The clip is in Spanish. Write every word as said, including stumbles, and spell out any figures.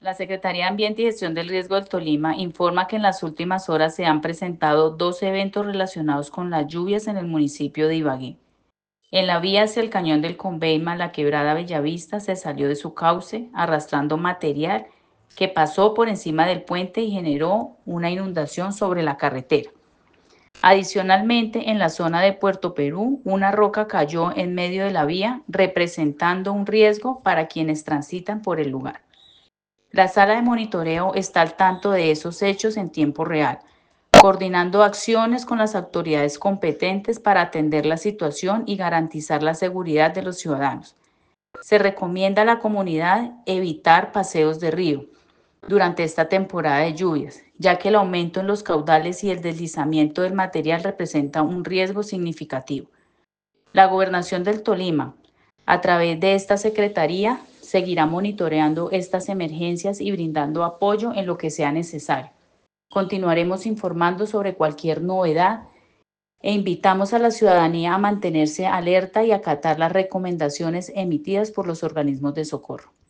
La Secretaría de Ambiente y Gestión del Riesgo del Tolima informa que en las últimas horas se han presentado dos eventos relacionados con las lluvias en el municipio de Ibagué. En la vía hacia el cañón del Conveima, la quebrada Bellavista se salió de su cauce, arrastrando material que pasó por encima del puente y generó una inundación sobre la carretera. Adicionalmente, en la zona de Puerto Perú, una roca cayó en medio de la vía, representando un riesgo para quienes transitan por el lugar. La sala de monitoreo está al tanto de esos hechos en tiempo real, coordinando acciones con las autoridades competentes para atender la situación y garantizar la seguridad de los ciudadanos. Se recomienda a la comunidad evitar paseos de río durante esta temporada de lluvias, ya que el aumento en los caudales y el deslizamiento del material representa un riesgo significativo. La Gobernación del Tolima, a través de esta Secretaría, seguirá monitoreando estas emergencias y brindando apoyo en lo que sea necesario. Continuaremos informando sobre cualquier novedad e invitamos a la ciudadanía a mantenerse alerta y acatar las recomendaciones emitidas por los organismos de socorro.